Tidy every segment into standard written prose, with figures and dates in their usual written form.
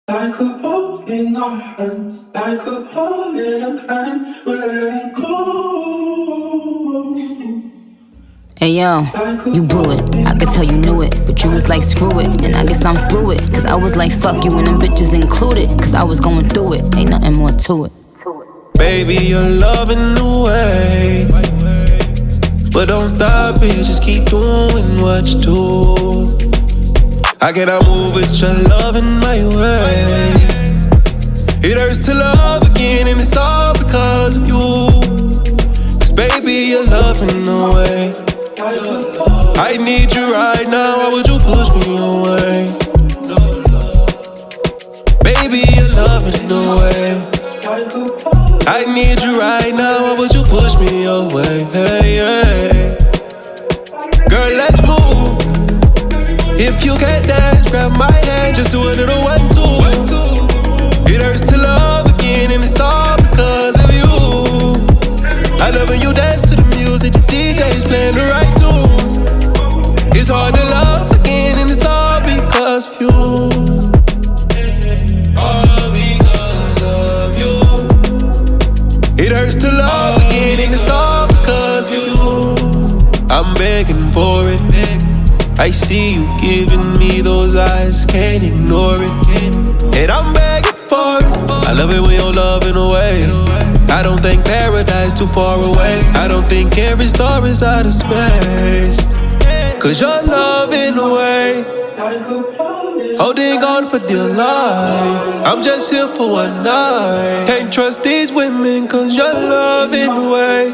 Like a boat in our hands, like a boat in a can, we're letting go. Hey yo, you blew it, I could tell you knew it, but you was like screw it, and I guess I'm fluid, cause I was like fuck you and them bitches included, cause I was going through it, ain't nothing more to it. Baby, you're loving the way, but don't stop it, just keep doing what you do. I cannot move with your love in my way. It hurts to love again, and it's all because of you. Cause baby, you're loving the way. I need you right now, why would you push me away? Baby, you're loving the way. I need you right now, why would you push me away? Hey, hey. Girl, let's move. If you can't dance, grab my hand, just do a little 1-2. It hurts to love again, and it's all because of you. I love when you dance to the music, the DJ's playing the right tunes. It's hard to love again, and it's all because of you. All because of you. It hurts to love again, and it's all because of you. I'm begging for it. I see you giving me those eyes, can't ignore it. And I'm begging for it. I love it when you're loving away. I don't think paradise too far away. I don't think every star is out of space. Cause you're loving away, holding on for dear life. I'm just here for one night. Can't trust these women cause you're loving away,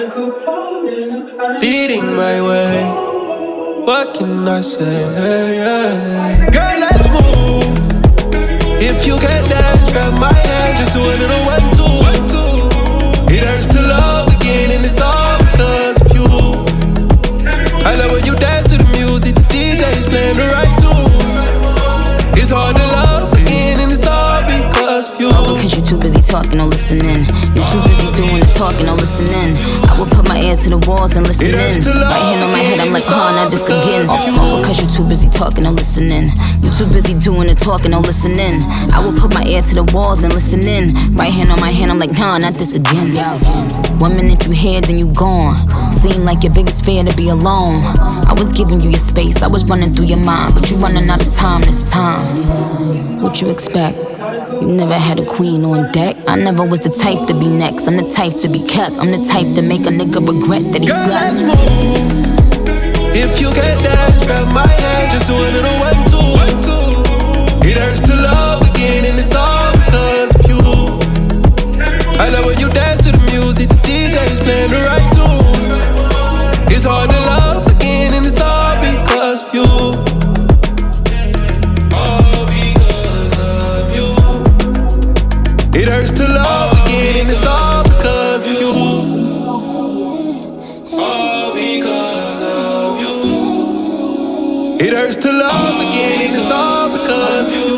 leading my way. What can I say? Girl, let's move. If you can't dance, grab my hand, just do a little 1-2. It hurts to love again, and it's all because of you. I love when you dance to the music, the DJ's playing the right tunes. It's hard to love again, and it's all because of you. All because you're too busy talking or listening. You're too busy doing the talking or listening. I will put my ear to the walls and listen in. Right hand on my head, I'm like, not this again. All because you're too busy talking or listening. You're too busy doing the talking or listening. I will put my ear to the walls and listen in. Right hand on my head, I'm like, not this again. 1 minute you here, then you gone. Seem like your biggest fear to be alone. I was giving you your space, I was running through your mind, but you running out of time this time. What you expect? You never had a queen on deck. I never was the type to be next. I'm the type to be kept. I'm the type to make a nigga regret that he Girl, slept. let's move. If you can't dance, grab my hand, just do a little 1-2. It hurts to love again, and it's all because of you. I love when you dance to the music, the DJ's playing the right tunes. It's hard to love again, and it's all because of you. All because of you. It hurts to love again, and it's all because of you. All because of you. It hurts to love again, and it's all because of you.